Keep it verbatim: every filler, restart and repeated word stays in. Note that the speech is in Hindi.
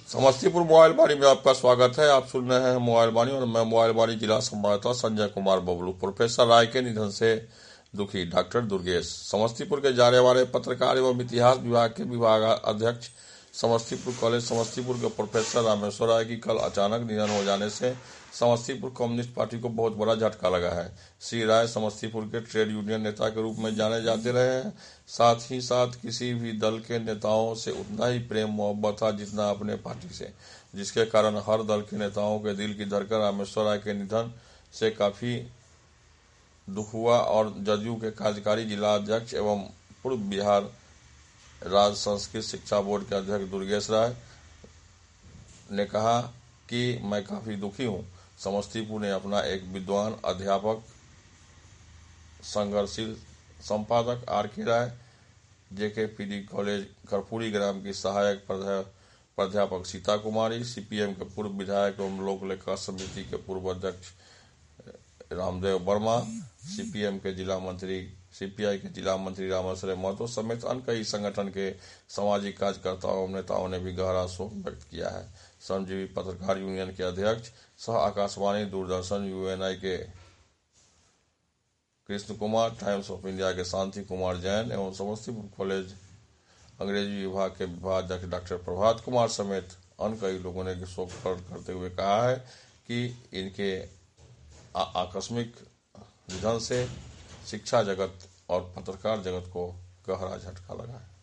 समस्तीपुर मोबाइल वाणी में आपका स्वागत है। आप सुन रहे हैं मोबाइल वाणी और मैं मोबाइल वाणी जिला संवाददाता संजय कुमार बबलू। प्रोफेसर राय के निधन से दुखी डॉक्टर दुर्गेश। समस्तीपुर के जाने वाले पत्रकार एवं इतिहास विभाग के विभाग अध्यक्ष समस्तीपुर कॉलेज समस्तीपुर के प्रोफेसर रामेश्वर राय की कल अचानक निधन हो जाने से समस्तीपुर कम्युनिस्ट पार्टी को बहुत बड़ा झटका लगा है। श्री राय समस्तीपुर के ट्रेड यूनियन नेता के रूप में जाने जाते रहे हैं। साथ ही साथ किसी भी दल के नेताओं से उतना ही प्रेम मोहब्बत था जितना अपने पार्टी से, जिसके कारण हर दल के नेताओं के दिल की धड़कन रामेश्वर राय के निधन से काफी दुख हुआ। और जदयू के कार्यकारी जिला अध्यक्ष एवं पूर्व बिहार राज्य संस्कृत शिक्षा बोर्ड के अध्यक्ष दुर्गेश राय ने कहा कि मैं काफी दुखी हूं। समस्तीपुर ने अपना एक विद्वान अध्यापक, संघर्षशील संपादक R K Rai, JK PD college Karpoori Gram की सहायक प्राध्यापक सीता कुमारी, सीपीएम के पूर्व विधायक एवं लोक लेखा समिति के पूर्व अध्यक्ष रामदेव वर्मा, सीपीएम के जिला मंत्री सीपीआई के जिला मंत्री रामेश्वर महतो समेत अन्य कई संगठन के सामाजिक कार्यकर्ताओं एवं नेताओं ने भी गहरा शोक व्यक्त किया है। श्रमजीवी पत्रकार यूनियन के अध्यक्ष सह आकाशवाणी दूरदर्शन यूएनआई के Krishna Kumar, Times of India के शांति कुमार जैन एवं समस्तीपुर कॉलेज अंग्रेजी विभाग के विभागाध्यक्ष डॉक्टर प्रभात कुमार समेत अन्य कई लोगों ने शोक प्रकट करते हुए कहा है कि इनके आकस्मिक निधन से शिक्षा जगत और पत्रकार जगत को गहरा झटका लगा है।